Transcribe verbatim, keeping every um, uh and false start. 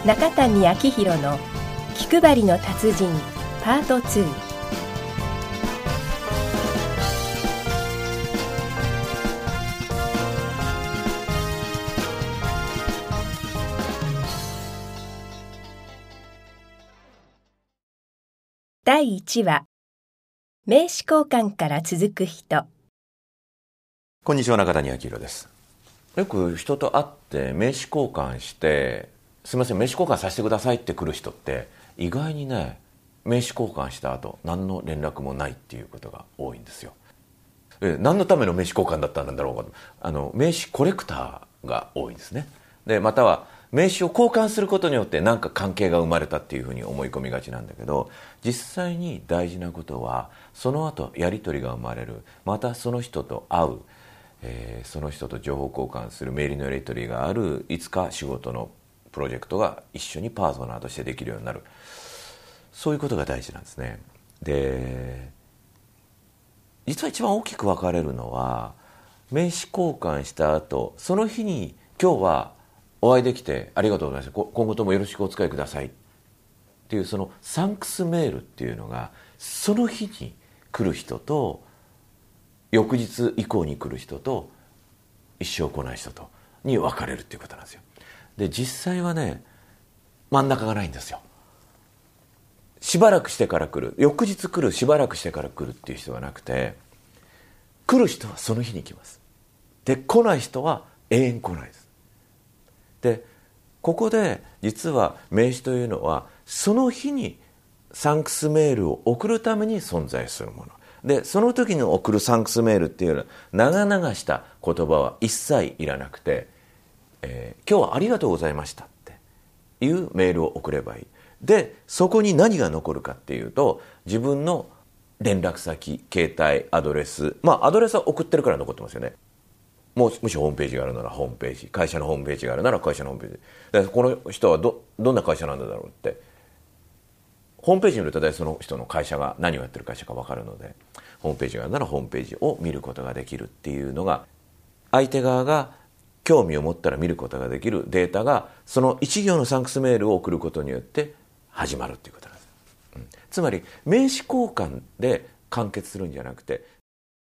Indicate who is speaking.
Speaker 1: 中谷昭弘の気配りの達人パートツー。だいいちわ、名刺交換から続く人。
Speaker 2: こんにちは、中谷昭弘です。よく人と会って名刺交換して、すみません名刺交換させてくださいって来る人って意外にね、名刺交換した後何の連絡もないっていうことが多いんですよ。え何のための名刺交換だったんだろうかと。あの名刺コレクターが多いんですね。でまたは名刺を交換することによって何か関係が生まれたっていうふうに思い込みがちなんだけど、実際に大事なことはその後やり取りが生まれる、またその人と会う、えー、その人と情報交換するメールのやり取りがある、いつか仕事のプロジェクトが一緒にパートナーとしてできるようになる、そういうことが大事なんですね。で実は一番大きく分かれるのは、名刺交換した後その日に今日はお会いできてありがとうございました、今後ともよろしくお使いくださいっていう、そのサンクスメールっていうのがその日に来る人と翌日以降に来る人と一生来ない人とに分かれるっていうことなんですよ。で実際はね、真ん中がないんですよ。しばらくしてから来る、翌日来る、しばらくしてから来るっていう人がなくて、来る人はその日に来ます。で来ない人は永遠来ないです。でここで実は名刺というのはその日にサンクスメールを送るために存在するもので、その時に送るサンクスメールっていうのは長々した言葉は一切いらなくて、えー、今日はありがとうございましたっていうメールを送ればいい。でそこに何が残るかっていうと、自分の連絡先、携帯アドレス、まあアドレスは送ってるから残ってますよね。もしもしホームページがあるならホームページ、会社のホームページがあるなら会社のホームページで、この人は ど, どんな会社なんだろうって、ホームページに見ると大体その人の会社が何をやってる会社か分かるので、ホームページがあるならホームページを見ることができるっていうのが、相手側が興味を持ったら見ることができるデータが、その一行のサンクスメールを送ることによって始まるっていうことなんです、うん、つまり名刺交換で完結するんじゃなくて、